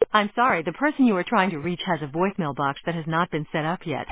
I'm sorry, the person you are trying to reach has a voicemail box that has not been set up yet.